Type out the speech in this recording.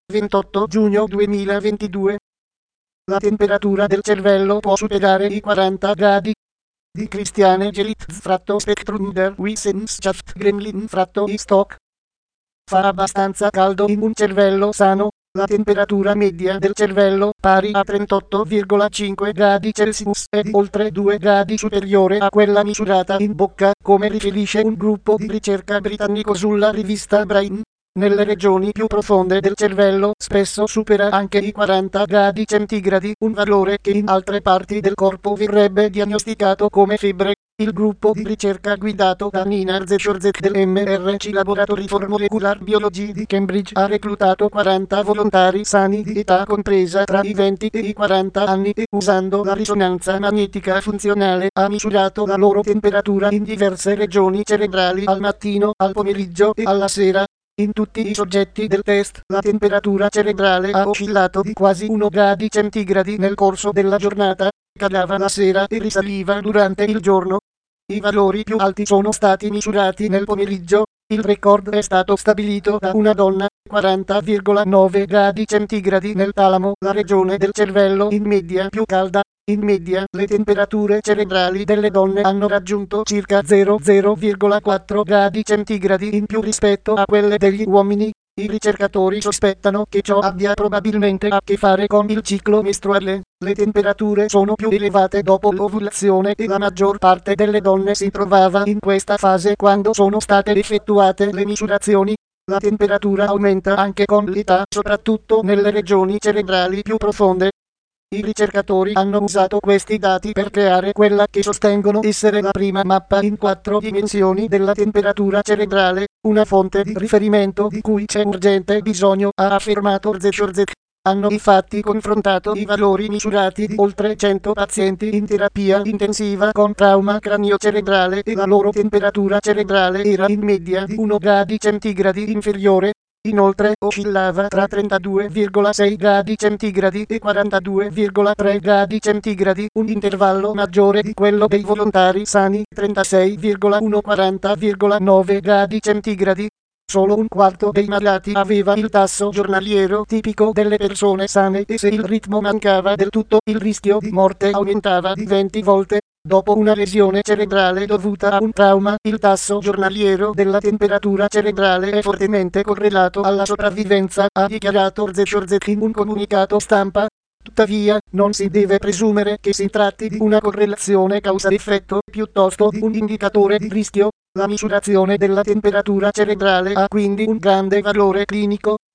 28 giugno 2022. La temperatura del cervello può superare i 40 gradi. Di Christiane Gelit Spectrum der Wissenschaft Gremlin Stock. Fa abbastanza caldo in un cervello sano. La temperatura media del cervello, pari a 38,5 gradi Celsius, è di oltre 2 gradi superiore a quella misurata in bocca, come riferisce un gruppo di ricerca britannico sulla rivista Brain. Nelle regioni più profonde del cervello spesso supera anche i 40 gradi centigradi, un valore che in altre parti del corpo verrebbe diagnosticato come febbre. Il gruppo di ricerca guidato da Nina Zeshorzek del MRC Laboratory for Molecular Biology di Cambridge ha reclutato 40 volontari sani di età compresa tra i 20 e i 40 anni e, usando la risonanza magnetica funzionale, ha misurato la loro temperatura in diverse regioni cerebrali al mattino, al pomeriggio e alla sera. In tutti i soggetti del test, la temperatura cerebrale ha oscillato di quasi 1 gradi centigradi nel corso della giornata, calava la sera e risaliva durante il giorno. I valori più alti sono stati misurati nel pomeriggio. Il record è stato stabilito da una donna, 40,9 gradi centigradi nel talamo, la regione del cervello in media più calda. In media, le temperature cerebrali delle donne hanno raggiunto circa 0,4 gradi centigradi in più rispetto a quelle degli uomini. I ricercatori sospettano che ciò abbia probabilmente a che fare con il ciclo mestruale. Le temperature sono più elevate dopo l'ovulazione e la maggior parte delle donne si trovava in questa fase quando sono state effettuate le misurazioni. La temperatura aumenta anche con l'età, soprattutto nelle regioni cerebrali più profonde. I ricercatori hanno usato questi dati per creare quella che sostengono essere la prima mappa in 4 dimensioni della temperatura cerebrale, una fonte di riferimento di cui c'è urgente bisogno, ha affermato Zeshorzek. Hanno infatti confrontato i valori misurati di oltre 100 pazienti in terapia intensiva con trauma craniocerebrale e la loro temperatura cerebrale era in media di 1 gradi centigradi inferiore. Inoltre oscillava tra 32,6 gradi centigradi e 42,3 gradi centigradi, un intervallo maggiore di quello dei volontari sani, 36,1-40,9 gradi centigradi. Solo un quarto dei malati aveva il tasso giornaliero tipico delle persone sane e se il ritmo mancava del tutto il rischio di morte aumentava di 20 volte. Dopo una lesione cerebrale dovuta a un trauma, il tasso giornaliero della temperatura cerebrale è fortemente correlato alla sopravvivenza, ha dichiarato Zeshorzek in un comunicato stampa. Tuttavia, non si deve presumere che si tratti di una correlazione causa-effetto, piuttosto di un indicatore di rischio. La misurazione della temperatura cerebrale ha quindi un grande valore clinico.